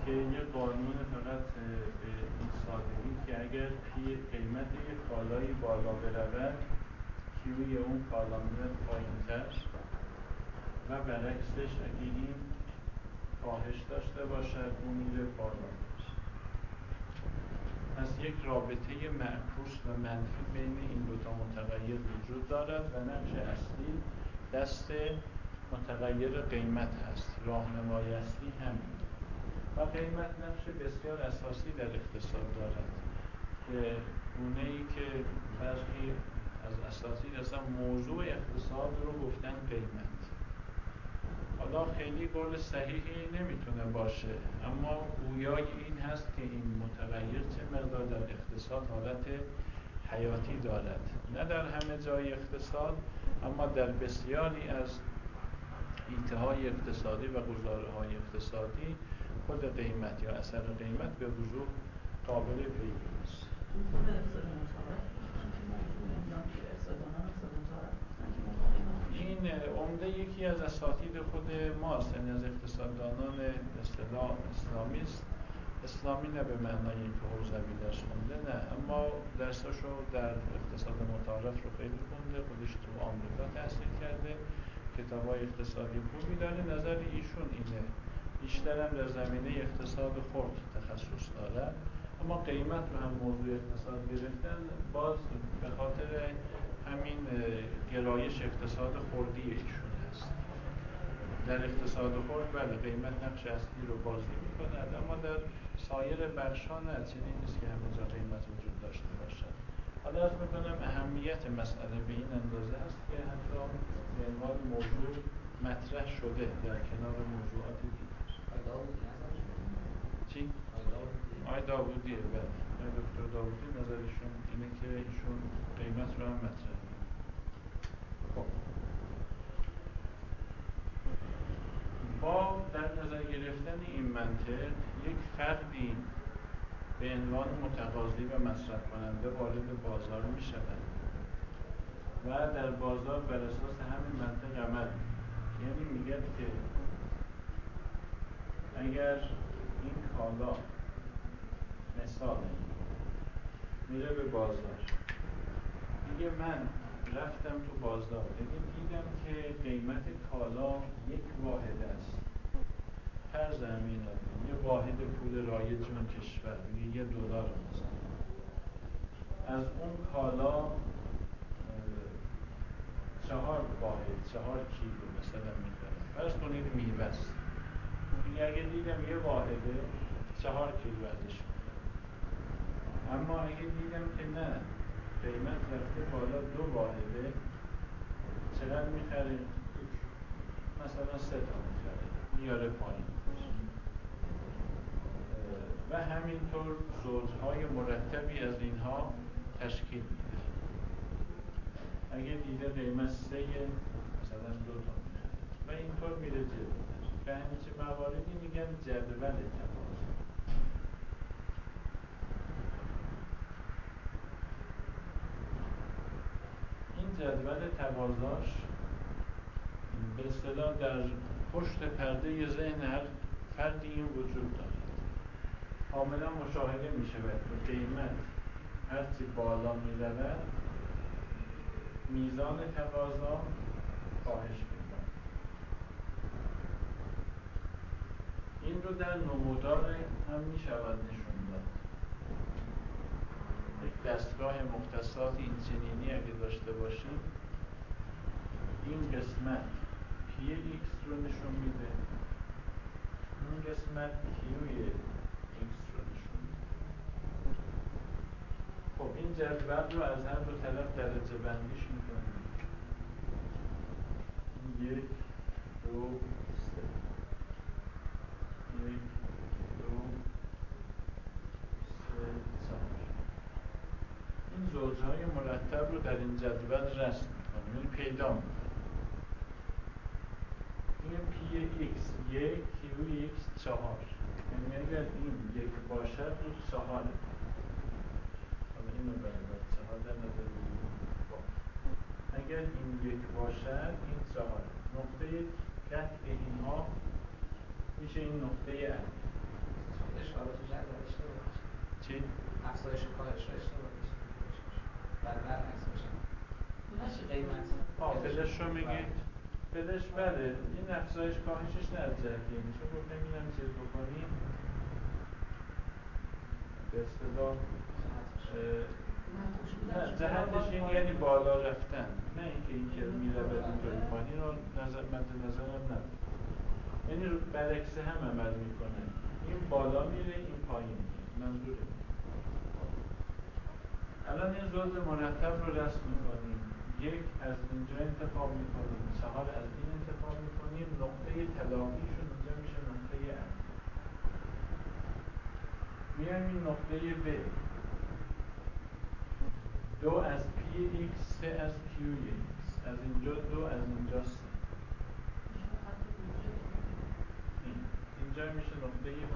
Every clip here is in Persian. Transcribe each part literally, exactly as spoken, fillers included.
که یه قانون فقط به این سادگی که اگر قیمت یک کالایی بالا برود کیوی اون کالا میره پایین‌تر و برعکسش اگه این کاهش داشته باشد اون میره بالاتر. پس یک رابطه معکوس و منفی بین این دوتا متغیر وجود دارد و نقش اصلی دست متغیر قیمت هست. راهنمای اصلی همین و قیمت نقش بسیار اساسی در اقتصاد دارد که گونه‌ای که برخی از اساتید اصلا موضوع اقتصاد رو گفتن قیمت. حالا خیلی قول صحیحی نمیتونه باشه، اما گویای این هست که این متغیر چه مقدار در اقتصاد حالت حیاتی دارد، نه در همه جای اقتصاد اما در بسیاری از ایتهای اقتصادی و گزاره‌های اقتصادی خود قیمت یا اثر قیمت به وضوح قابل پیگیری است. این عمده یکی از اساتید خود ماست، یعنی از اقتصاددانان اصطلاح اسلامی است. اسلامی نه به معنای اینکه حوزوی درس خونده، نه، اما درساشو در اقتصاد متعارف رو خیلی خونده، خودش تو آمریکا تحصیل کرده، کتابای اقتصادی خوبی داره. نظر ایشون اینه، بیشتر هم در زمینه اقتصاد خرد تخصص داره، اما قیمت رو هم موضوع اقتصاد گرفتن باز به خاطر همین گرایش اقتصاد خردی ایشون هست. در اقتصاد خرد بله قیمت نقش اصلی رو بازی می‌کند، اما در سایر بخش‌ها نه، چنین نیست که همه جا قیمت وجود داشته باشد. حالا عرض می‌کنم اهمیت مسئله به این اندازه است که حتی به عنوان موضوع مطرح شده در کنار موضوعات دیگر. چی؟ آقای داوودیه، بله. آقای دکتر داوودی نظرشون اینه که ایشون قیمت رو هم مطرح کنه. خب با در نظر گرفتن این منطق یک فردی به عنوان متقاضی و مصرف کننده وارد بازار می شود و در بازار بر اساس همین منطق عمل می، یعنی میگه که اگر این کالا مثال میره به بازار، میگه من رفتم تو بازار، ببین دیدم که قیمت کالا یک واحد است، فرض همین یه واحد پول رایج اون کشور، میگه یه دلار مثلا، از اون کالا چهار واحد، چهار کیلو مثلا میخرم، فرض کنید میوه است، میگه اگه دیدم یه واحده چهار کیلو ازش میخرم، اما اگه دیدم که نه قیمت رفته بالا دو واحده، چقدر میخره؟ مثلا سه تا میخره، میاره پایین. و همینطور زوجهای مرتبی از اینها تشکیل میده. اگه دیده قیمت سه مثلا دو تا میخره و اینطور میره جلوتر. به همچه مواردی میگن جدول تقاضا. این جدول تقاضاش به اصطلاح در پشت پرده ذهن هر فردی این وجود دارد. کاملا مشاهده می شود که قیمت هرچی بالا می رود میزان تقاضا کاهش می کند. این رو در نمودار هم می شود نشون داد. یک دستگاه مختصات این چنینی اگه داشته باشیم، این قسمت پی ایکس رو نشون میده، این قسمت کیوی ایکس رو نشون میده. خب این جدول رو از هر دو طرف درجه بندیش میکنیم. یک، دو، سه. یک، دو، سه، چهار. این زوجهای مرتب رو در این جدول رسم میکنیم، یعنی پیدا میکنیم. این پی ایکس یک، کیو ایکس چهار. یعنی اگر این یک باشد این چهاره. حالا اینو برای چهار در نظر بگیریم. اگر این یک باشد این چهاره. نقطه قطع اینها میشه این نقطه علیف. اشکالات رو جد اشتباه باشه. چی؟ افزایش و کاهش را اشتباه باشه. بعد برعکس باشه. نشه قیمت. آه فلش رو میگید؟ فلش بله، این افزایش کاهشش نه از جهت اینه، چون گفتم اینم چیز بکنیم به اصطلاح نه جهتش این یعنی بالا رفتن، نه اینکه این که میره و اینطوری پایین رو نظر مد نظرم نه، یعنی برعکس هم عمل میکنه، این بالا میره این پایین میره، منظوره. الان این جزء مرتب رو رسم میکنیم، یک از اینجا انتخاب میکنیم، چهار از این انتخاب میکنیم، نقطه تلاقیشون اینجا میشه نقطه ا. میایم این نقطه ب، دو از پی ایکس، سه از کیو ایکس، از اینجا دو از اینجا سه، این. اینجا میشه نقطه ب.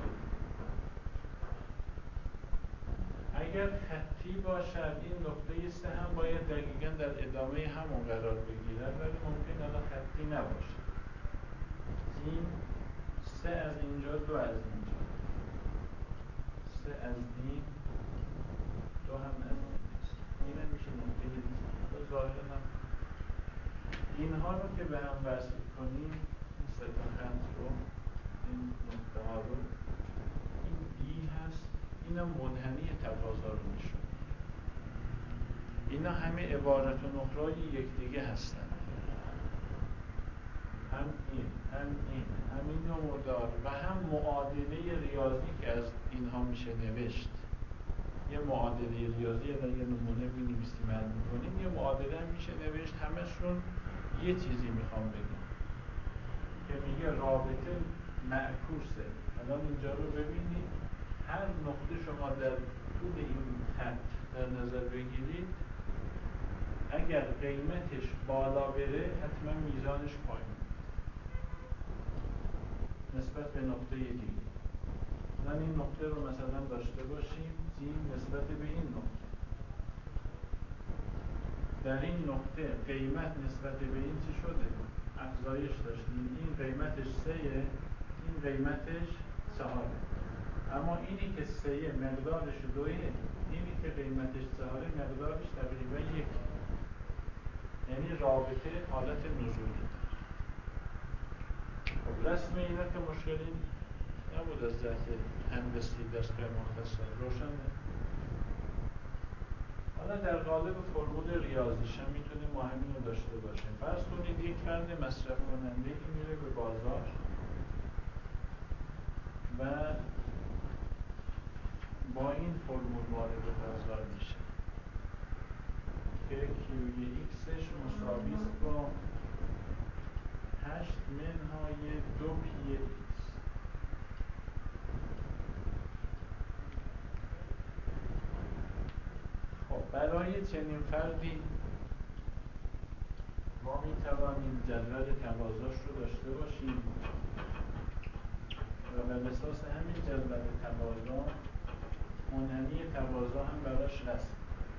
اگر خطی باشد این نقطه سه هم باید دقیقاً در ادامه همون قرار بگیرد، ولی ممکن الان خطی نباشه. این سه از اینجا دو از اینجا، سه از این دو هم از اینجاست، این هم میشه نقطه دی. ظاهرا اینها رو که به هم وصل کنیم، این سه تا خط رو، این نقطه ها رو، این دی هست، این هم منحنی تقاضا رو نشون. اینا همه عبارت و نقرای یکدیگه هستند، هم این، هم این، هم این نمودار و هم معادله ریاضی که از اینها میشه نوشت. یه معادله ریاضی اگر یه نمونه بنویسیم حل می‌کنیم، یه معادله هم میشه نوشت، همشون یه چیزی میخوام بگم که میگه رابطه معکوسه. الان اینجا رو ببینید، هر نقطه شما در طول این خط در نظر بگیرید، اگر قیمتش بالا بره حتما میزانش پایین نسبت به نقطه دیگه. من این نقطه رو مثلا داشته باشیم زیر نسبت به این نقطه، در این نقطه قیمت نسبت به این چی شده؟ افزایش داشتیم، این قیمتش سهه، این قیمتش چهاره، اما اینی که سهه مقدارش دوه، اینی که قیمتش چهاره مقدارش تقریبا یک، یعنی رابطه حالت نزولی داره. خب رسم اینا که مشکلی نبود از جهت هندسی درس به مختصر روشنه. حالا در قالب فرمول ریاضیش هم میتونیم ما همین رو داشته باشیم. فرض کنید یک فرد مصرف کننده که میره به بازار و با این فرمول وارد بازار میشه که کیوی ایکسش مساوی است با هشت منهای دو پی ایکس. خب برای چنین فردی ما می توانیم جدول تقاضاش رو داشته باشیم و بر اساس همین جدول تقاضا منحنی تقاضا هم براش رسم.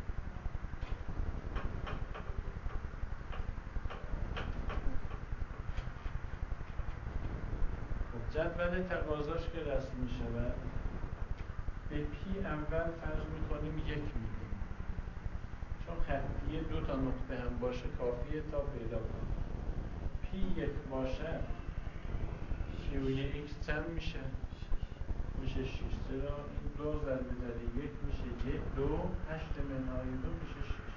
جدول تقاضاش که رسم می شود، به پی اول فرض می کنیم یک میدیم، چون خطیه دو تا نقطه هم باشه کافیه تا پیدا کنیم. پی یک باشد کیوی ایکس چند میشه؟ میشه شش. چرا؟ این دو ضربه در یک میشه یک، دو، هشت منهای دو میشه شش.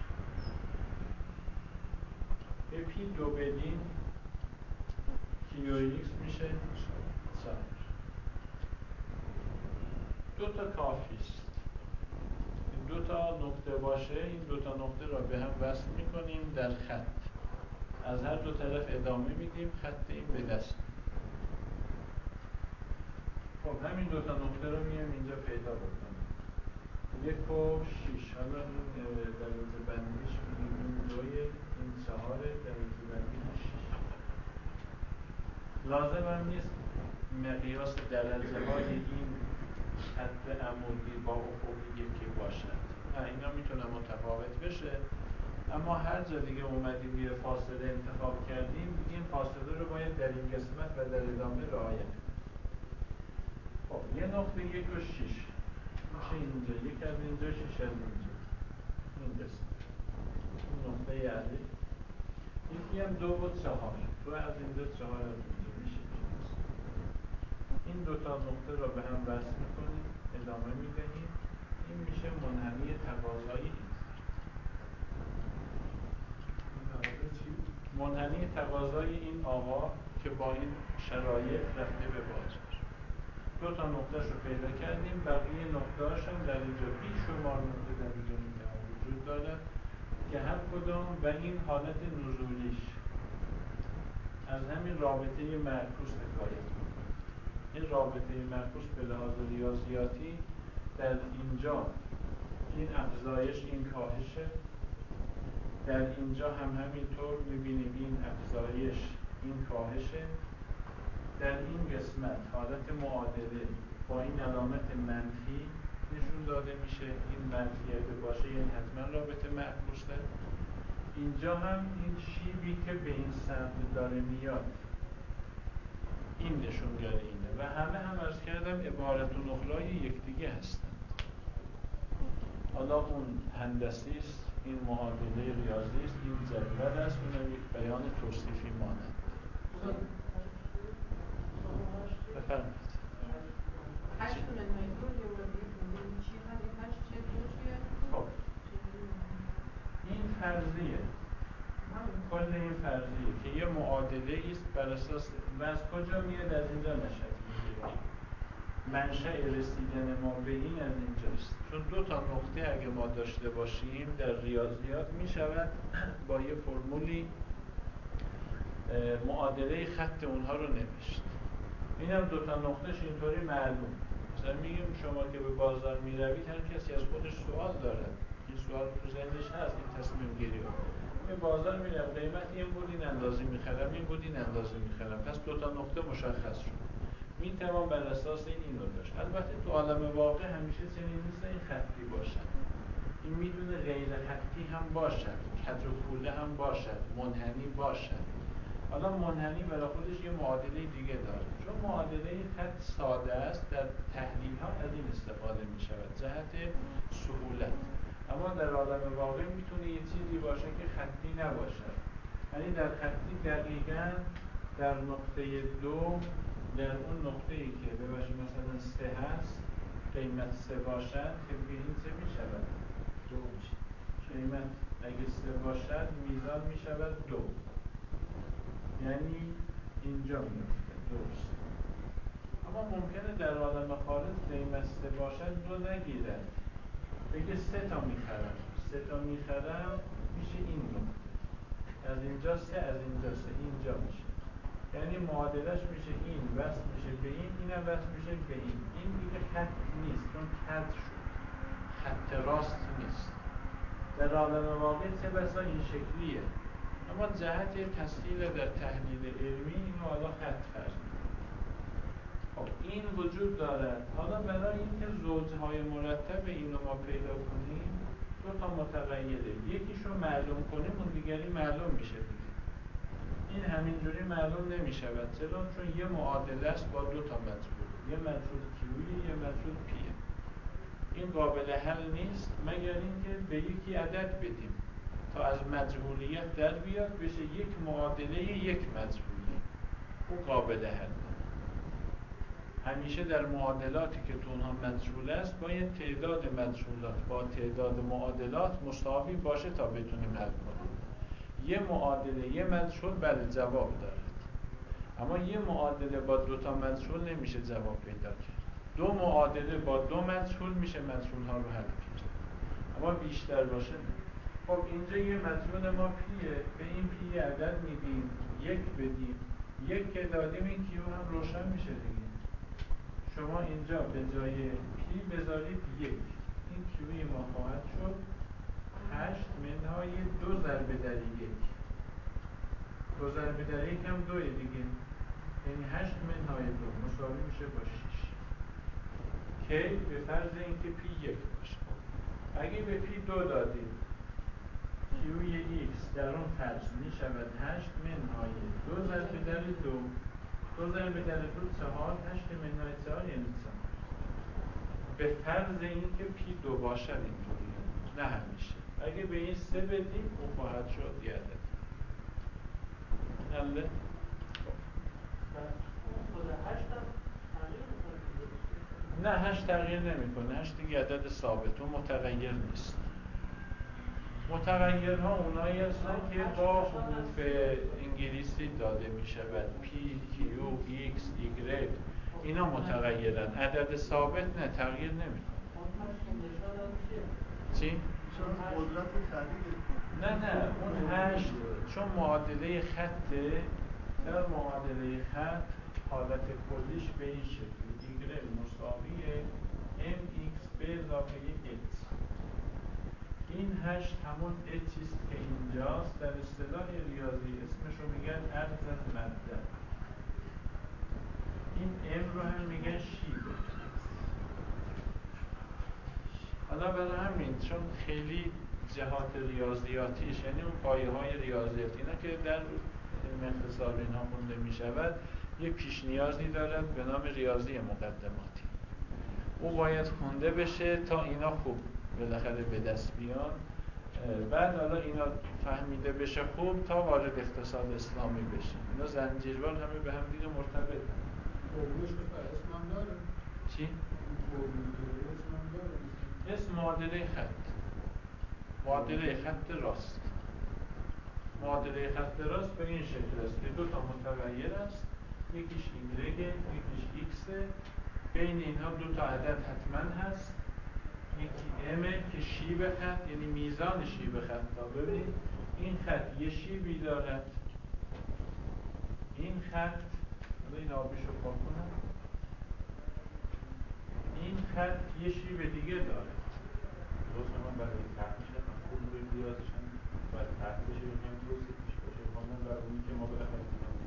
به پی دو بدیم کیوی ایکس میشه چهار. دو تا کافی است. این دو تا نقطه باشه، این دو تا نقطه را به هم وصل میکنیم در خط، از هر دو طرف ادامه میدیم، خط این به دست. خب همین دو تا نقطه رو میایم اینجا پیدا بکنیم. یک و شیش. حالا این دلیل بندیش میگیم این دوی، این چهاره، دلیل بندی شیش. لازم هم نیست مقیاس درجه های این خط عمودی با افقی یکی باشد، نه اینا میتونه متفاوت بشه، اما هر جا دیگه اومدیم یه فاصله انتخاب کردیم، این فاصله رو باید در این قسمت و در ادامه رعایت کنیم. خب یه نقطه یک و شیش میشه اینجا، یک از اینجا، شیش از اینجا، این قسم این نقطه علی. یکی هم دو و چهار، دو از اینجا، چهار از اینجا، میشه این دو تا نقطه را به هم وصل میکنیم، ادامه میدهیم. این میشه منحنی تقاضای این. منحنی تقاضای این آقا که با این شرایط رفته به بازار. دو تا نقطهش رو پیدا کردیم، بقیه نقطه‌هاش هم در اینجا بیشمار نقطه در اینجا وجود دارد که هر کدام و این حالت نزولیش از همین رابطه معکوس حکایت می‌کنه. این رابطه معکوس به لحاظ ریاضیاتی در اینجا این افزایش این کاهشه، در اینجا هم همینطور می‌بینیم این افزایش این کاهشه، در این قسمت حالت معادله با این علامت منفی نشون داده میشه. این منفی اگه باشه یعنی حتما رابطه معکوسه. اینجا هم این شیبی که به این سمت داره میاد این نشونگر اینه و همه هم عرض کردم عبارت و نقلای یکدیگه هستند. حالا اون هندسی است، این معادله ریاضی است، این جدول است، اون یک بیان توصیفی مانند. بفرمایید. هشت منهای دو دیواری چی هست؟ این هشت چه دو چیه؟ خب این فرضیه، کل این فرضیه که یه معادله است بر اساس و از کجا میاد؟ از اینجا نشد میگیره. منشأ رسیدن ما به این از اینجاست، چون دو تا نقطه اگه ما داشته باشیم در ریاضیات میشود با یه فرمولی معادله خط اونها رو نوشت. این هم دو تا نقطهش اینطوری معلوم. مثلا میگیم شما که به بازار میروید هر کسی از خودش سوال داره، این سوال تو ذهنش هست، این تصمیم گیری رو به بازار میرم قیمت این بود این اندازه میخرم، این بود این اندازه میخرم، پس دو تا نقطه مشخص شد، میتوان بر اساس این اینو داشت. البته تو عالم واقع همیشه چنین نیست این خطی باشد، این میدونه غیر خطی هم باشد، کج و کوله هم باشد، منحنی باشد. حالا منحنی برای خودش یه معادله دیگه داره، چون معادله خط ساده است در تحلیل ها از این استفاده می شود جهت سهولت، اما در عالم واقع میتونه یه چیزی باشه که خطی نباشد. یعنی در خطی دقیقاً در نقطه دو، در اون نقطه‌ای که بباشید مثلا سه هست، قیمت سه باشد که این چه می شود؟ دو میشه. قیمت اگه سه باشد میزان می شود دو، یعنی اینجا میفته درست. اما ممکنه در عالم خارج قیمت سه باشد دو نگیرد، بگه سه تا میخرم، سه تا میخرم میشه این نقطه، از اینجا سه، از اینجا سه، اینجا میشه، یعنی معادلش میشه این وصل میشه به این، اینم وصل میشه به این. این دیگه خط نیست چون کج شد، خط راست نیست. در عالم واقع چه بسا این شکلیه، اما جهت تسهیل در تحلیل علمی اینو حالا خط فرض می‌کنیم. خب این وجود دارد. حالا برای اینکه زوجهای مرتب اینو ما پیدا کنیم دو تا متغیره، یکیشو معلوم کنیم اون دیگری معلوم میشه دیگه. این همینجوری معلوم نمیشود، چرا؟ چون یه معادله است با دو تا مجهول، یه مجهول کیویه یه مجهول پیه. این قابل حل نیست مگر اینکه به یکی عدد بدیم تا از مجهولیت در بیاد بشه یک معادله یک مجهولی، او قابل حل. همیشه در معادلاتی که تو اونها مجهول است باید تعداد مجهولات با تعداد معادلات مساوی باشه تا بتونیم حل کنیم. یه معادله یه مجهول بله جواب داره، اما یه معادله با دو تا مجهول نمیشه جواب پیدا کرد. دو معادله با دو مجهول میشه مجهول ها رو حل کرد، اما بیشتر باشه نه. خب اینجا یه مجهول ما پیه، به این پی عدد میدیم، یک بدیم، یک که دادیم این کیو هم روشن میشه دیگه. شما اینجا به جای پی بذارید یک، این کیوی ما خواهد شد هشت منهای دو ضربه در یک، دو ضربه در یک هم دوی دیگه، یعنی هشت منهای دو مساوی میشه با شش، که به فرض اینکه پی یک باشه. اگه به پی دو دادید کیوی ایکس در اون فرض می شود هشت منهای دو ضربه در دو، دو ضربه در دو چهار، هشت منهای چهار یعنی به فرض اینکه پی دو باشد اینطوریه، نه همیشه. اگه به این سه بدیم اون خواهد شد یه عدد. حله؟ نه هشت تغییر نمیکنه. هشت دیگه عدد ثابت، اون متغیر نیست. متغیرها اونایی هستن که با حروف انگلیسی داده میشه و پی، کیو، ایکس، ایگرگ اینا متغیرن. عدد ثابت نه، تغییر نمیکنه. چی؟ قدرت تغییر. نه نه اون هشت چون معادله خطه، در معادله خط حالت کلیش به این شکل ایگرگ مساویه ام ایکس به اضافه ایکس. این هشت همون چیست که اینجاست. در اصطلاح ریاضی اسمشو میگن عرض مبدأ. این ام رو هم میگن شیبه. حالا برای همین چون خیلی جهات ریاضیاتیش، یعنی اون پایه های ریاضیاتی اینا که در علم اقتصاد اینها خونده میشود، یه پیش نیازی دارد به نام ریاضی مقدماتی. او باید خونده بشه تا اینا خوب بالاخره به دست بیان. بعد حالا اینا فهمیده بشه خوب تا وارد اقتصاد اسلامی بشه. اینا زنجیروار همه به هم دیگه مرتبطن. فرمولش به اسم هم داره. چی؟ فرمول که اسم هم داره. اسم معادله خط. معادله خط راست. معادله خط راست به این شکل است که دو تا متغیر است. یکیش ایگرگه، یکیش ایکسه. بین اینها دو تا عدد حتما هست. یکی امه که شیب خط، یعنی میزان شیب خط. تا ببینید این خط یه شیبی دارد. این خط، حالا این آبیشو پاک کنم، این خط یه شیب دیگه داره. درست من برای تحقیش هم خوب روی ریاضش هم باید تحقیل بشه بخواهیم توصیف پیش باشه بخواهیم برای اونی که ما بالاخره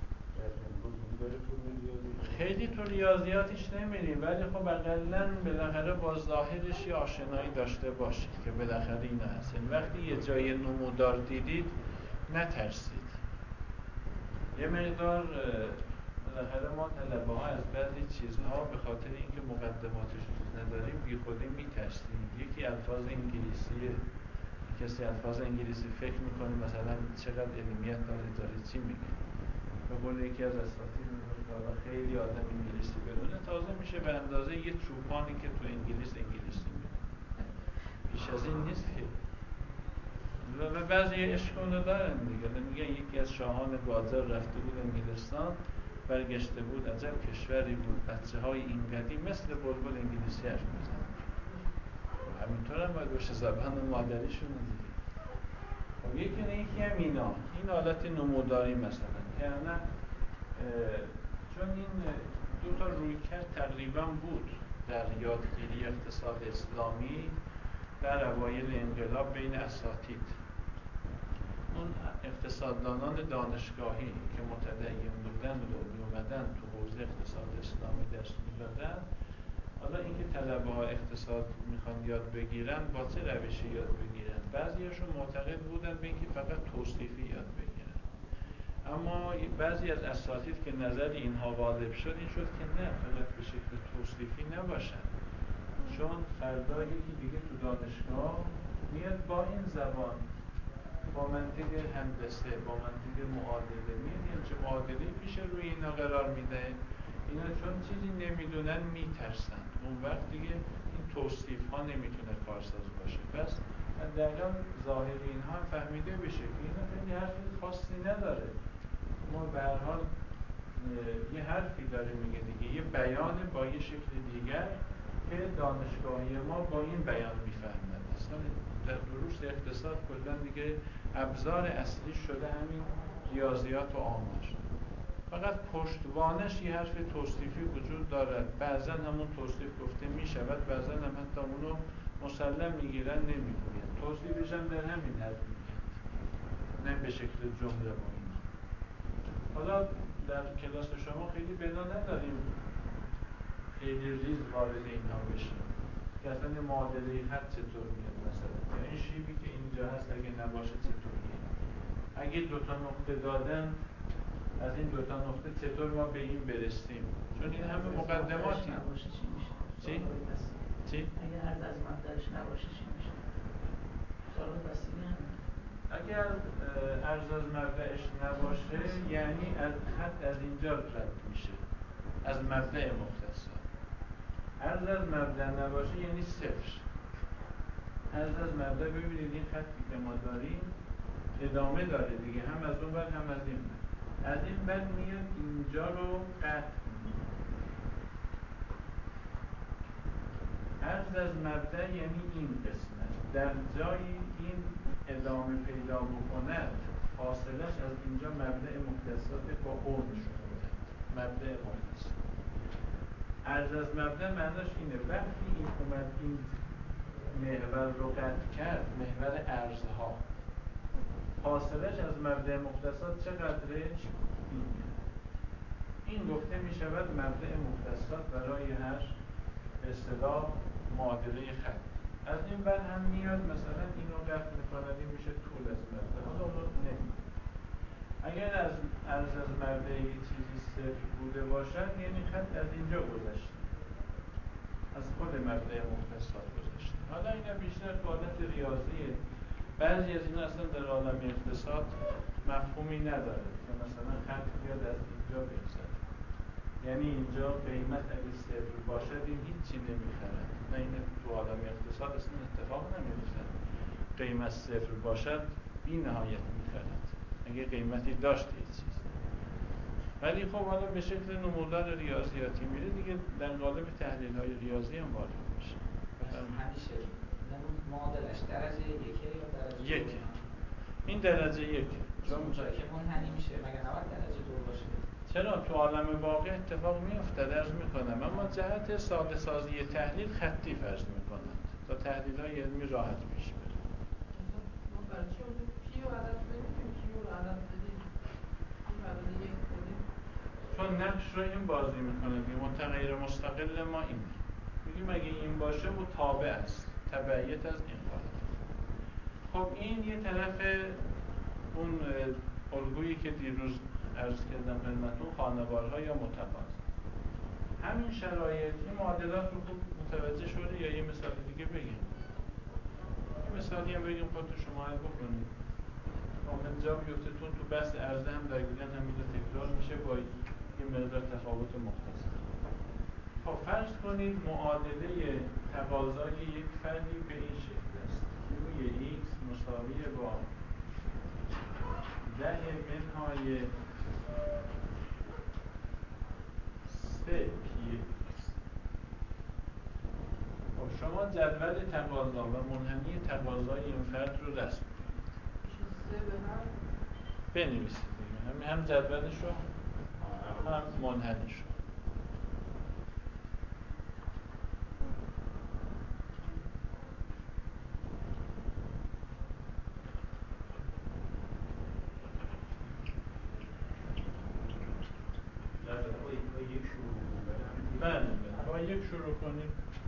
خیلی تو ریاضیاتش نمیریم، ولی خب اقلن بالاخره با ظاهرش یه آشنایی داشته باشید که بالاخره اینا هستین. وقتی یه جای نمودار دیدید نترسید. یه مقدار بالاخره ما طلبه ها از بعضی چیزها به خاطر اینکه مقدماتش نداریم بی خودی میترسیم. یکی الفاظ انگلیسیه، کسی الفاظ انگلیسی فکر میکنه مثلا چقدر علمیت داره داره چی میگه. به قول یکی از اساتید میگه خیلی آدم انگلیسی بدونه تازه میشه به اندازه یه چوپانی که تو انگلیس انگلیسی میگه. بیش از این نیست که. و بعضی عشق اونو دارن دیگه. میگن یکی از شاهان گازر رفته بود انگلستان، برگشته بود عجب کشوری بود، بچه های این قدیم مثل بلبل انگلیسی حرف میزنن. همینطور هم باید باشه، زبان مادریشون دیگه. خب یکی نه یکی هم اینا، این حالت نموداری مثلا که نه چون این دو تا رویکرد تقریبا بود در یادگیری اقتصاد اسلامی در اوایل انقلاب بین اساتید. اون اقتصاددانان دانشگاهی که متدین بودن و میومدن تو حوزه اقتصاد اسلامی درس میدادن، حالا اینکه طلبه ها اقتصاد میخوان یاد بگیرن با چه روشی یاد بگیرن؟ بعضیاشون معتقد بودن به اینکه فقط توصیفی یاد بگیرن، اما بعضی از اساتید که نظر اینها غالب شد این شد که نه، فقط به شکل توصیفی نباشن، چون فردا یکی دیگه تو دانشگاه میاد با این زبان، با منطق هندسه، با منطق معادله میاد یعنی چه معادله پیش روی اینا قرار میده. اینا چون چیزی نمیدونن میترسن، اون وقت دیگه این توصیف ها نمیتونه کارساز باشه. پس حداقل ظاهر اینها هم فهمیده بشه که اینا خیلی حرفی خاصی نداره. ما به هر حال یه حرفی داره میگه دیگه، یه بیان با یه شکل دیگر که دانشگاهی ما با این بیان میفهمد. اصلا در دروس اقتصاد کلا دیگه ابزار اصلی شده همین ریاضیات و آمار. فقط پشتوانش یه حرف توصیفی وجود دارد. بعضا همون توصیف گفته میشود، بعضا هم حتی اونو مسلم میگیرن نمیگوین. توصیفش هم در همین حد میگن، نه به شکل جمله با اینا. حالا در کلاس شما خیلی بنا نداریم خیلی ریز وارد اینها بشیم که اصلا معادله خط چطور میاد مثلا، یا این شیبی که اینجا هست اگه نباشه چطوریه، اگه دوتا نقطه دادن از این دوتا نقطه چطور ما به این برسیم، چون این همه مقدماتی. چی؟ چی؟ اگه عرض از مبدأش نباشه چی میشه؟ سوال وسیله هم اگر عرض از مبدأش نباشه یعنی از خط از اینجا رد میشه، از مبدأ مختصر. عرض از مبدأ نباشه یعنی صفر. عرض از مبدأ ببینید این خطی که ما داریم ادامه داره دیگه، هم از اون ور هم از این ور. از این ور میاد اینجا رو قطع میکنه. عرض از مبدأ یعنی این قسمت در جایی این ادامه پیدا بکند فاصلش از اینجا مبدأ مختصات با اون شما باید مبدأ مختصات. عرض از مبدأ معناش اینه وقتی این اومد این محور رو قطع کرد، محور ارزها، فاصلش از مبدأ مختصات چقدره؟ اینه. این گفته می شود مبدأ مختصات برای هر به اصطلاح معادله خط. از این بر هم میاد مثلا اینو قطع میکنه، این میشه طول از مبدأ. حالا اونو نمیده. اگر از عرض از مبدأ یه چیزی صفر بوده باشد یعنی خط از اینجا گذشته، از خود مبدأ مختصات گذشته. حالا اینا بیشتر به حالت ریاضیه. بعضی از اینا اصلا در عالم اقتصاد مفهومی نداره که مثلا خط بیاد از اینجا بگذره، یعنی اینجا قیمت اگه صفر باشد این هیچی نمیخرد. نه، این تو عالم اقتصاد اصلا اتفاق نمیفته. قیمت صفر باشد بی نهایت میخرد اگه قیمتی داشت یه چیز. ولی خب حالا به شکل نمودار ریاضیاتی میره دیگه، در قالب تحلیل های ریاضی هم وارد میشه. همیشه معادلش درجه یکه یا درجه یک؟ این درجه یک. چون اونجا که منحنی میشه مگه نباید درجه دو باشه؟ چرا؟ تو عالم واقع اتفاق میفته، درز میکنم، اما جهت ساده سازی تحلیل خطی فرض میکنند تا تحلیل های علمی راحت پیش بره. ما برای چی اونجا پی رو عدد بدیم، کیو رو عدد بدیم، این عدد یک بدیم؟ چون نقش رو این بازی میکنه دیگه، متغیر مستقل ما اینه. میگیم اگه این باشه و تابع است، تبعیت از این قاعده. خب این یه طرف اون الگویی که دیروز عرض کردم خدمتتون، خانوارها یا متقاضی. همین شرایط این معادلات رو خوب متوجه شده یا یه مثال دیگه بگیم؟ یه مثالی هم بگیم خودتون شما حل بکنید. کامل جا بیفتتون تو بحث عرضه هم دقیقاً همین رو تکرار میشه با یه مقدار تفاوت مختصر. خب فرض کنید معادله تقاضای یک فردی به این شکل است. کیوی x مساوی با ده منهای سه پی x. خب شما جدول تقاضا و منحنی تقاضای این فرد رو رسم کنید. سه به هم بنویسید دیگه، هم هم جدولش رو هم منحنیش رو. بله بله با یک شروع کنیم.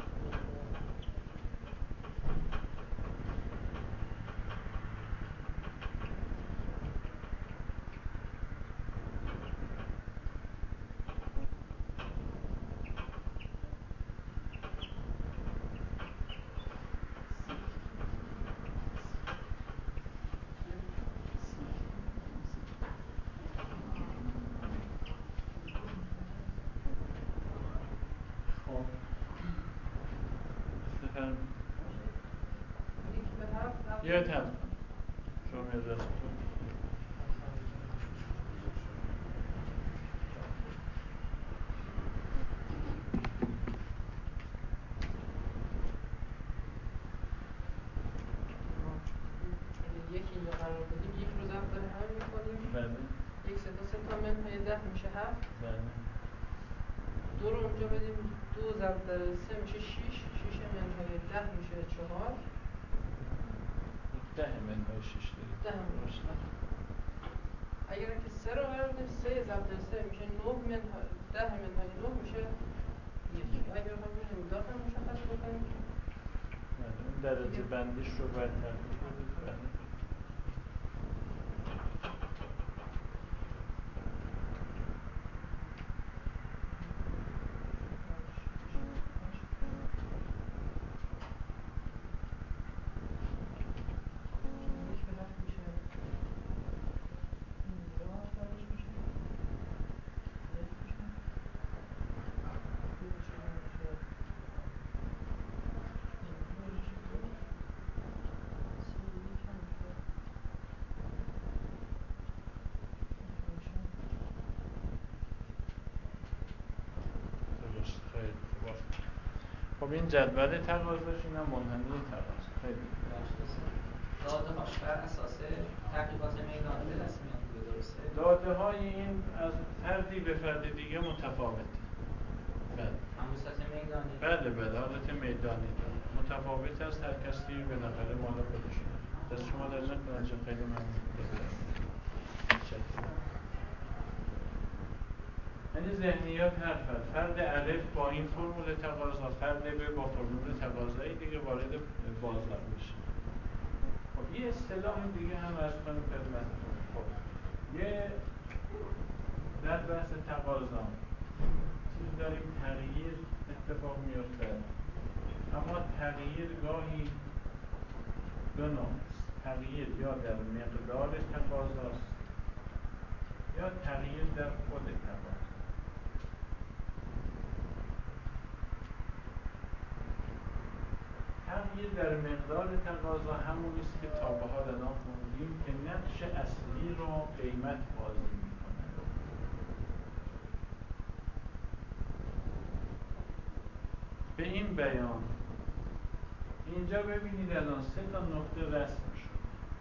یه تم شما میرد یک اینجا قرار بدیم، یک رو ضرب در هم میکنیم. بله. یک سه تا سه تا منهای ده میشه هفت. بله. دو رو اونجا بدیم، دو ضرب در سه میشه شیش. شیش منهای ده میشه چهار. ده منهای شیش داریم. ده منهای شیش. اگر که سه رو قرار بدیم، سه ضرب در سه میشه نه منهای ده منهای نه میشه یک. اگر هم ببینیم مقدار هم مشخص بکنیم. اون درجه بندیش رو باید تغییر بدید. بله. خب این جدول تقاضاش اینم منحنی تقاضا. خیلی داده هاش بر اساس تحقیقات میدانی به دست میاد دیگه، درسته؟ داده های این از فردی به فرد دیگه متفاوته. بله. همون سطح میدانی؟ بله بله حالت میدانی داره. متفاوت است، هر کسی به نظر مال خودش. دست شما در نکنم چون خیلی ممنون. یعنی ذهنیات هر فرد. فرد الف با این فرمول تقاضا، فرد ب با فرمول تقاضایی دیگه وارد بازار میشه. خب یه اصطلاح دیگه هم از کنم خدمتتون. خب یه در بحث تقاضا چیز داریم تغییر اتفاق میفته، اما تغییر گاهی دو نوع است. تغییر یا در مقدار تقاضاست یا تغییر در خود تقاضا. تغییر در مقدار تقاضا همون است که تا به حال الان خوندیم که نقش اصلی رو قیمت بازی میکنه. به این بیان اینجا ببینید الان سه تا نقطه رسم شد.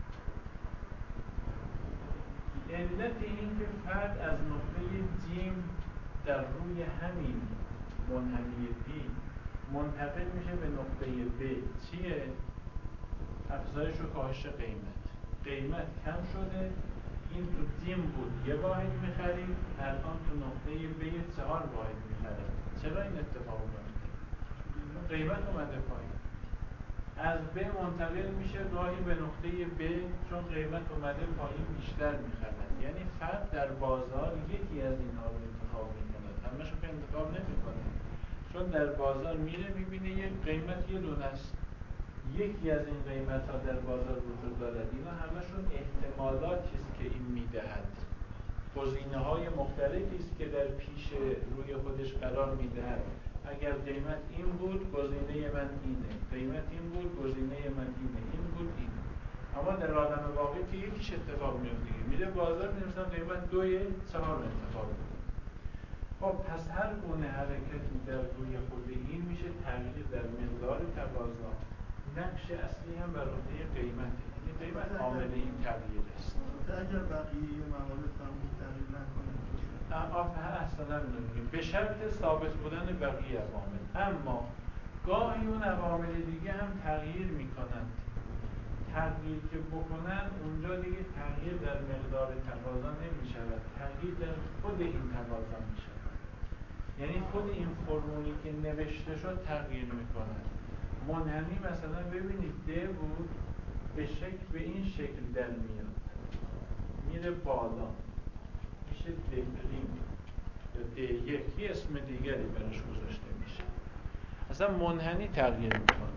علت این که فرد از نقطه جیم در روی همین منحنی دی منتقل میشه به نقطه ب چیه؟ افزایش و کاهش قیمت. قیمت کم شده، این تو جیم بود یه واحد میخرید، الان تو نقطه ب چهار واحد میخرید. چرا این اتفاق میفته؟ قیمت اومده پایین. از ب منتقل میشه گاهی به نقطه ب، چون قیمت اومده پایین بیشتر میخرد. یعنی فرد در بازار یکی از اینها رو انتخاب میکنه، همه‌شو که انتخاب نمیکنه، چون در بازار میره میبینه یک قیمت یه دونه است، یکی از این قیمت ها در بازار وجود دارد. اینا همشون احتمالاتی است که این میدهد، گزینه های مختلفی است که در پیش روی خودش قرار میدهد. اگر قیمت این بود گزینه من اینه، قیمت این بود گزینه من اینه، این بود اینه. اما در عالم واقعی که یکیش اتفاق میفته، میره بازار میرسن قیمت دوی چهار اتفاق میفته. خب پس هر گونه حرکتی در روی خود این میشه تغییر در مقدار تقاضا. نقش اصلی هم بر عهده قیمته، یعنی قیمت عامل این تغییر است. اگر بقیه موارد فرمول تغییر نکنه آفه اصلا نمیگیم به شرط ثابت بودن بقیه عوامل، اما گاهی اون عوامل دیگه هم تغییر میکنند. تغییر که بکنن اونجا دیگه تغییر در مقدار تقاضا نمیشود، تغییر در خود این تقاضا میشود. یعنی خود این فرمولی که نوشته شد تغییر میکنه. منحنی مثلا ببینید د بود، به شکل به این شکل در میاد، میره بالا، میشه د پریم یا د یک، یه اسم دیگری براش گذاشته میشه. اصلا منحنی تغییر میکنه.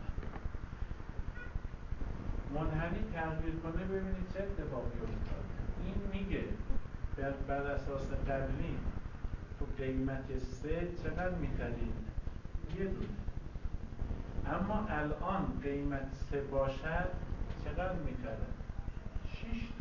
منحنی تغییر کنه ببینید چه اتفاقی افتاد. این میگه بر, بر اساس قبلی تو قیمت سه چقدر میخرید؟ یه دونه. اما الان قیمت سه باشد چقدر میخرد؟ شش تا.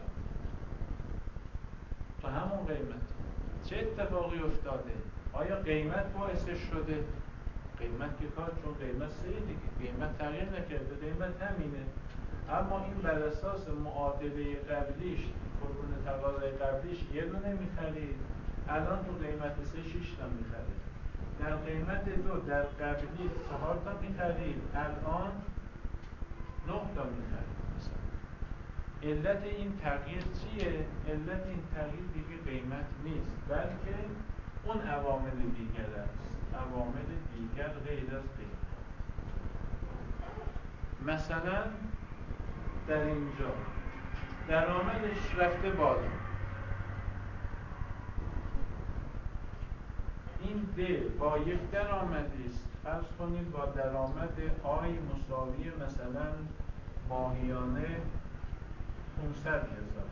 تو همون قیمت چه اتفاقی افتاده؟ آیا قیمت باعثش شده؟ قیمت که کار، چون قیمت سه دیگه، قیمت تغییر نکرده، قیمت همینه. اما این بر اساس معادله قبلیش، فرمول تقاضای قبلیش یه دونه میخرید، الان تو قیمت سه شش تا میخرید. در قیمت دو در قبلی چهار تا میخرید، الان نه تا میخرید. علت این تغییر چیه؟ علت این تغییر دیگه قیمت نیست، بلکه اون عوامل دیگر است، عوامل دیگر غیر از قیمت. مثلا در اینجا درآمدش رفته بالا، این د با یک درآمدی است، فرض کنید با درآمد آی مساوی مثلا ماهیانه پانصد هزار.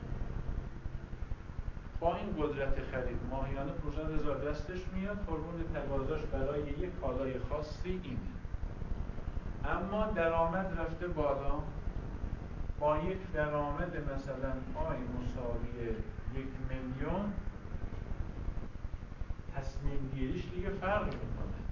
با این قدرت خرید ماهیانه پانصد هزار دستش میاد، فرمول تقاضاش برای یک کالای خاصی اینه. اما درآمد رفته بالا، با یک درآمد مثلا آی مساوی یک میلیون تصمیم گیریش دیگه فرق میکنه.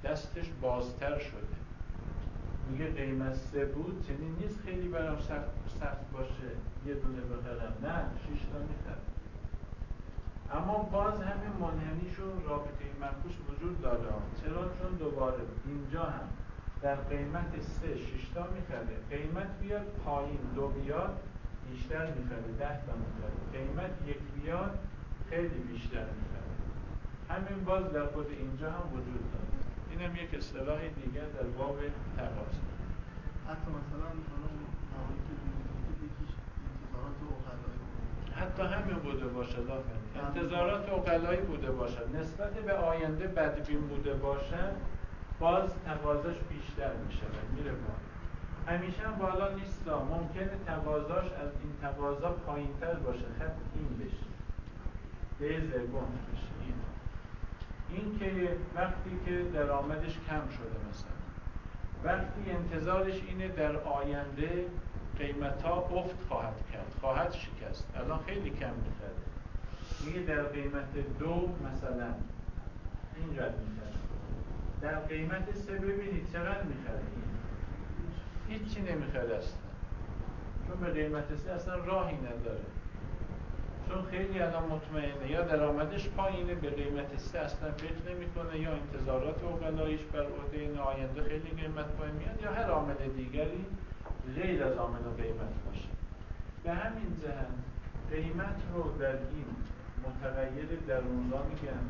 دستش بازتر شده. میگه قیمت سه بود، چنین نیست خیلی برام سخت سخت باشه یه دونه بخرم، نه شش تا میخرم. اما باز همین منحنیشون رابطه معکوس وجود داره. چرا؟ چون دوباره اینجا هم در قیمت سه شش تا میخره، قیمت بیاد پایین دو بیاد بیشتر میخره، ده تا میخره، قیمت یک بیاد خیلی بیشتر میخره. همین باز در خود اینجا هم وجود داره. اینم یک اصطلاح دیگر در باب تقاضا. حتی مثلا حالا اون نهایی که دیدید یکیش انتظارات عقلایی بود، حتی همین بوده باشد، آفرین، انتظارات عقلایی بوده باشد، نسبت به آینده بدبین بوده باشد، باز تقاضاش بیشتر میشه و میره بالا. همیشه هم بالا نیست، ممکنه تقاضاش از این تقاضا پایین تر باشه، خط این بشه، ده زرگون بشه. این این که وقتی که درآمدش کم شده، مثلا وقتی انتظارش اینه در آینده قیمت‌ها افت خواهد کرد، خواهد شکست، الان خیلی کم می‌خره، میگه در قیمت دو مثلا اینقدر می‌خره، در قیمت سه ببینید چقدر می‌خره، این هیچی نمی‌خره اصلا، چون به قیمت سه اصلا راهی نداره، چون خیلی الان مطمئنه یا درآمدش پایینه، به قیمت سه اصلا فکر نمی‌کنه، یا انتظارات عقلاییش بر عهده این آینده خیلی قیمت پایین میاد، یا هر عامل دیگری غیر از عامل قیمت باشه. به همین جهت قیمت رو در این متغیر درونزا میگن،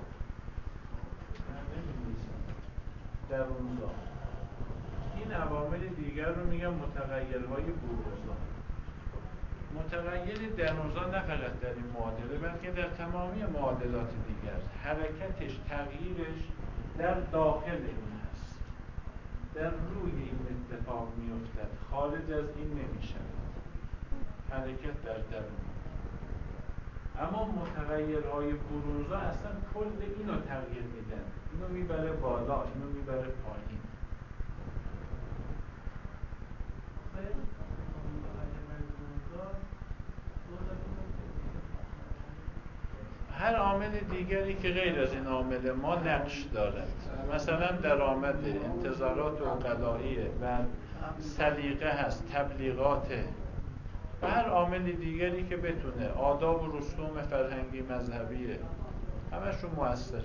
من نمی‌نویسم درونزا، این عوامل دیگر رو میگن متغیرهای بروزا. متغیر درونزا نه فقط در این معادله بلکه در تمامی معادلات دیگر حرکتش، تغییرش در داخل این هست، در روی این اتفاق میافتد، خارج از این نمیشود، حرکت در درون. اما متغیرهای بروزا اصلا کل اینو تغییر میدن، اینو میبره بالا، اینو میبره پایین. هر عامل دیگری که غیر از این عامل ما نقش دارد، مثلا درآمد، انتظارات عقلایی و سلیقه هست، تبلیغات و هر عامل دیگری که بتونه، آداب و رسوم فرهنگی مذهبیه، همشون مؤثرند.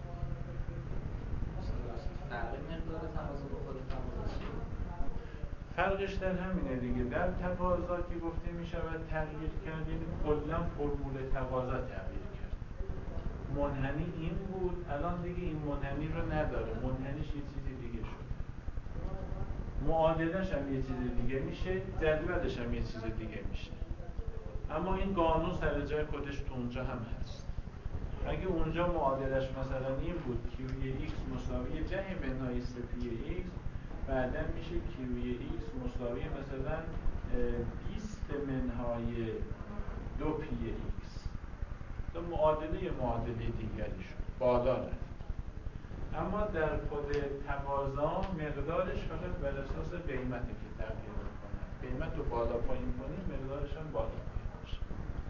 فرق مقدار تقاضا با خود تقاضا چیه؟ فرقش در همینه دیگه. در تقاضا که گفته می شود تغییر کرد، یعنی کلا فرمول تقاضا تغییر کرد. منحنی این بود، الان دیگه این منحنی رو نداره، منحنیش یه چیزی دیگه شد، معادلش هم یه چیز دیگه میشه، جدولش هم یه چیز دیگه میشه. اما این قانون سر جای خودش تو اونجا هم هست. اگه اونجا معادلش مثلا این بود کیوی ایکس مساوی جمع بنای سه پی ایکس، بعدا میشه کیوی ایکس مساوی مثلا بیست منهای دو پی ایکس، تو معادله معادله دیگری شد، بالا رفت. اما در خود تقاضا مقدارش فقط بر اساس قیمته که تغییر میکنه، قیمت رو بالا پایین کنیم مقدارش هم بالا پایین میشه.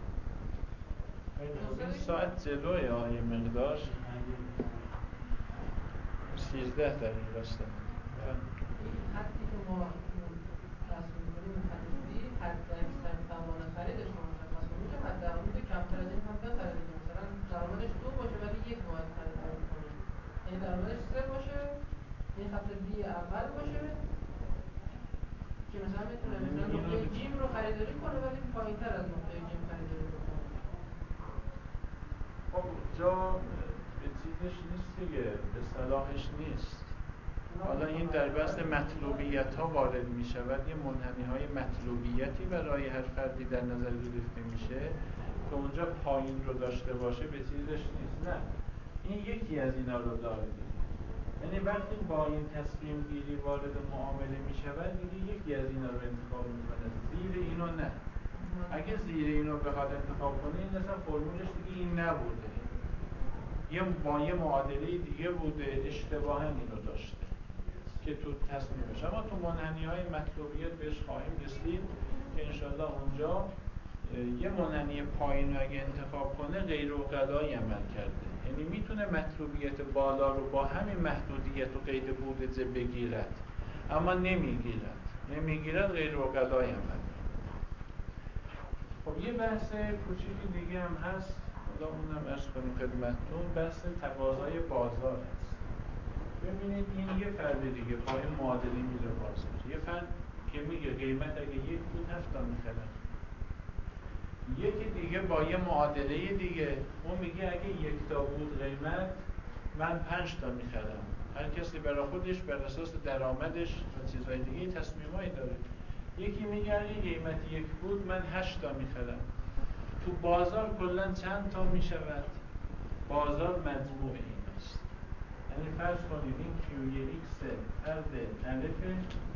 این ساعت جلوه آیه مقدار سیزده دقیقه است. خطی که ما رسم می‌کنیم این خط بی حد اکثر توان خریدش رو مشخص کنیم که حد درآمد کمتر از این هم بخره دیگه. مثلا درآمدش دو باشه ولی یک باید خریداری کنه، یعنی درآمدش سه باشه، این خط بی اول باشه که مثلا میتونه مثلا نقطه جیم رو خریداری کنه ولی پایین‌تر از نقطه جیم خریداری بکنه. خب جا به چیزش نیست دیگه، به صلاحش نیست. حالا این در بحث مطلوبیت ها وارد می شود، یه منحنی های مطلوبیتی برای هر فردی در نظر گرفته میشه که اونجا پایین رو داشته باشه به چیزش نیست. نه، این یکی از اینا رو داره دیگه. یعنی وقتی با این تصمیم گیری وارد معامله می شود دیگه یکی از اینا رو انتخاب می کنه، زیر اینو نه. اگه زیر اینو بخواد انتخاب کنه این اصلا فرمولش دیگه این نبوده، یه با یه معادله دیگه بوده، اشتباهاً اینو داشته که تو تصمیمش. اما تو منحنی های مطلوبیت بهش خواهیم رسید که انشالله اونجا یه منحنی پایین رو اگه انتخاب کنه غیر عقلایی عمل کرده، یعنی میتونه مطلوبیت بالا رو با همین محدودیت و قید بودجه بگیرد، اما نمیگیرد نمیگیرد غیر عقلای عمل. خب یه بحث کوچیکی دیگه هم هست، حالا اونم عرض کنیم خدمتتون، بحث تقاضای بازار هست. ببینید این یه فرد دیگه با این معادله میره بازار، یه فرد که میگه قیمت اگه یک بود هفت تا میخرم، یکی دیگه با یه معادله دیگه اون میگه اگه یک تا بود قیمت من پنج تا میخرم. هر کسی برای خودش بر اساس درآمدش و چیزهای دیگه تصمیمایی داره. یکی میگه اگه قیمت یک بود من هشت تا میخرم. تو بازار کلا چند تا میشود؟ بازار مجموع این است. یعنی فرض کنید این کیو ایکس فرد الفه،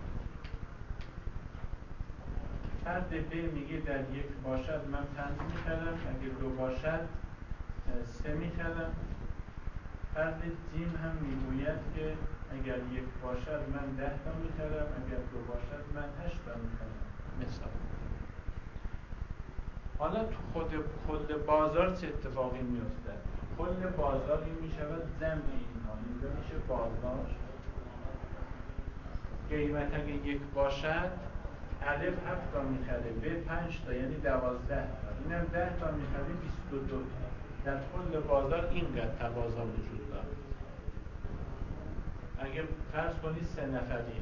فرد ب میگه در یک باشد من پنج میخرم، اگه دو باشد سه میخرم. فرد جیم هم میگوید که اگر یک باشد من ده تا میخرم، اگر دو باشد من هشت تا میخرم. مثال حالا تو خود کل بازار چه اتفاقی میفته؟ کل بازار این میشود جمع اینها، اینجا میشه بازار. قیمت اگه یک باشد الف هفت تا میخره، ب پنج تا یعنی دوازده تا، اینم ده تا میخره بیست و دو تا. در کل بازار اینقدر تقاضا وجود داره. اگه فرض کنید سه نفری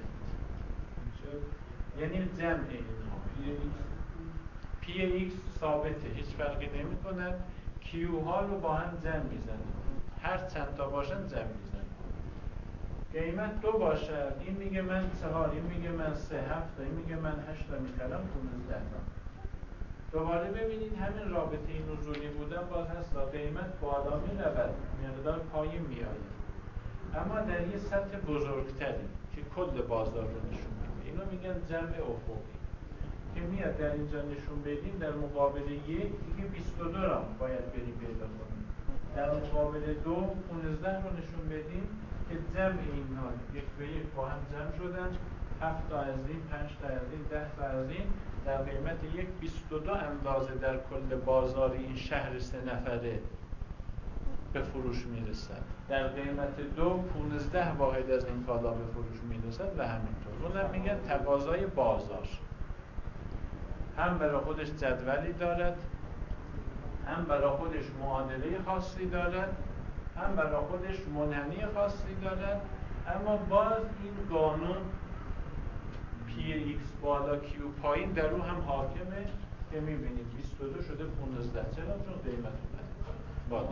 یعنی جمع اینها پی ایکس ثابته، هیچ فرقی نمی کند. کیو ها رو با هم جمع میزنیم، هر چند تا باشن جمع میزنیم. قیمت دو باشد، این میگه من چهار، این میگه من سه، هفت تا، این میگه من هشت تا میخرم، پونزده تا. دوباره ببینید همین رابطه نزولی بودن باز هست، قیمت بالا میرود مقدار پایین میآید، اما در یه سطح بزرگتری که کل بازار رو نشون میده. اینو میگن جمع افقی که میاد در اینجا نشون بدیم. در مقابل یک دیگه بیست و دو را باید بریم پیدا کنیم، در مقابل دو پانزده رو نشون بدیم که جمع اینها یک به یک با هم جمع شدن. هفت تا از این، پنج تا از این، ده تا از این، در قیمت یک بیست و دو اندازه در کل بازار این شهر سه نفره به فروش میرسد. در قیمت دو پانزده واحد از این کالا به فروش میرسد و همینطور. اونم میگن تقاضای بازار. هم برای خودش جدولی دارد، هم برای خودش معادله خاصی دارد، هم برای خودش منحنی خاصی دارد. اما باز این قانون پی ایکس بالا کیو پایین در او هم حاکمه که میبینید بیست و دو شده پانزده. چرا؟ چون قیمت اومده بالا.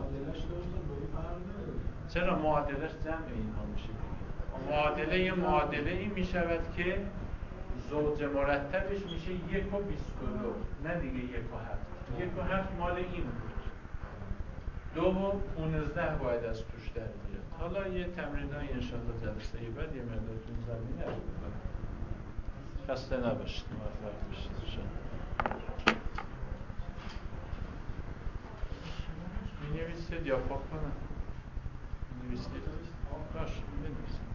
چرا؟ معادلش جمع اینها میشه. معادله یه معادله ای میشود که زوج مرتبش میشه یک و بیست و دو، نه دیگه یک و هفت. یک و هفت مال این بود، دو و پونزده باید از توش در بیاد. حالا یه تمرین های انشاءالله جلسه ای بعد یه مقدار تو این زمینه رو بکنم. خسته نباشید، موفق باشید. می نویسید یا پاک کنم؟ می نویسید؟ باش، می نویسید.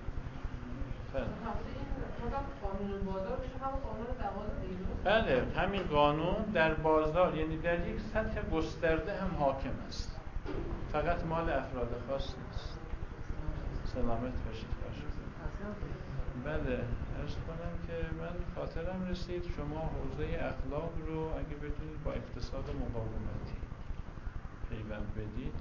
قانون بازار میشه همون قانون تقاضا دیگه. بله، همین قانون در بازار، یعنی در یک سطح گسترده هم حاکم است، فقط مال افراد خاص نیست. سلامت باشید. باشید. بله، عرض کنم که من خاطرم رسید شما حوزه اخلاق رو اگه بتونید با اقتصاد مقاومتی پیوند بدید،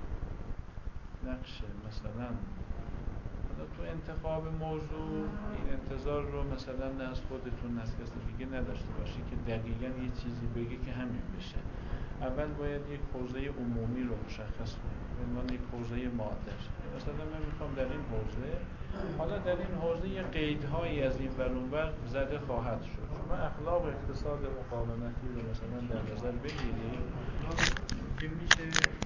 نقشه مثلا تو انتخاب موضوع این انتظار رو مثلا نه از خودتون نه از کسی دیگه نداشته باشی که دقیقاً یه چیزی بگی که همین بشه. اول باید یک حوزه عمومی رو مشخص کنید به عنوان یک حوزه مادر. مثلا من میخوام در این حوزه، حالا در این حوزه یه قیدهایی از این ور اون ور زده خواهد شد. شما اخلاق و اقتصاد مقاومتی رو مثلا در نظر بگیرید که میشه